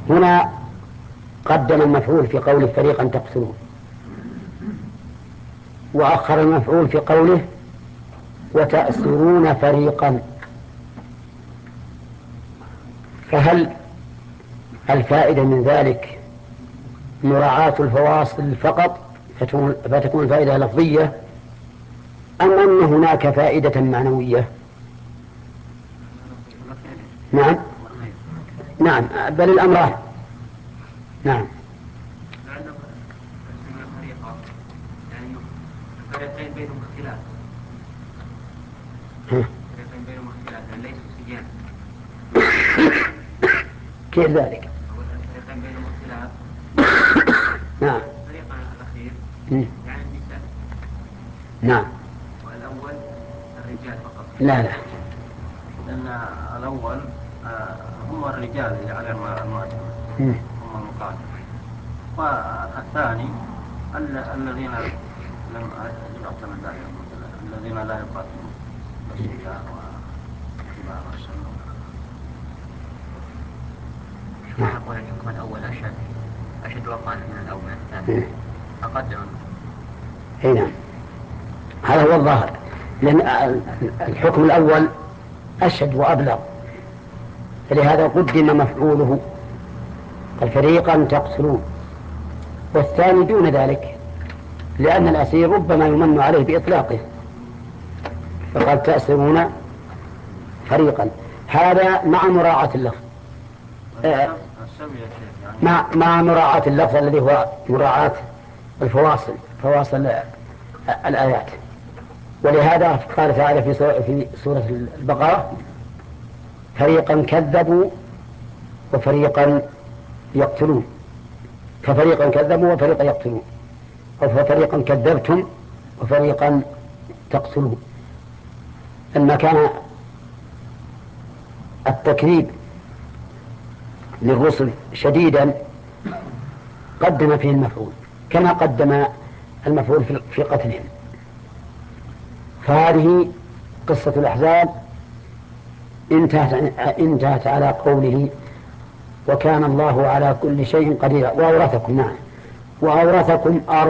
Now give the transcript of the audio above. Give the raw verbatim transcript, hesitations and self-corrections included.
هنا قدم المفعول في قوله فريقا تقتلون، وأخر المفعول في قوله وتأسرون فريقا. فهل الفائدة من ذلك مراعاة الفواصل فقط فتكون الفائدة لفظية، أم أن هناك فائدة معنوية؟ نعم نعم بل الأمران. نعم. لأنه يعني الفريقين بينهم اختلاف. الفريقين بينهم اختلاف يعني ليسوا سجانا. كيف ذلك؟ الفريقين بينهم اختلاف. نعم. الفريق الأخير يعني النساء. نعم. والأول الرجال فقط. لا لا. لأن الأول هم الرجال اللي عليهم المواجهة هم المقاتل، والثاني الذين لم يعطوا ذلك الذين لا يقاتلون الصبيان وكبار السن. ما نقول الحكم الأول أشد أشد وقعا من الأول من الثاني أقدم. هنا هذا هو الظاهر، لأن الحكم الأول أشد وأبلغ، فلهذا قدم مفعوله الفريقا تقتلون، والثاني دون ذلك لأن الأسير ربما يمن عليه بإطلاقه، فقال تأسرون فريقا. هذا مع مراعاة اللفظ آه مع, مع مراعاة اللفظ الذي هو مراعاة الفواصل فواصل الآيات. ولهذا قال تعالى في سورة البقرة فريقا كذبوا وفريقا يقتلون، ففريقا كذبوا وفريقا يقتلون، أو ففريقا كذبتم وفريقا تقتلون. لما كان التكذيب للرسل شديدا قدم فيه المفعول كما قدم المفعول في قتلهم. فهذه قصة الأحزاب انتهت, انتهت على قوله وكان الله على كل شيء قدير. وأورثكم نعم وأورثكم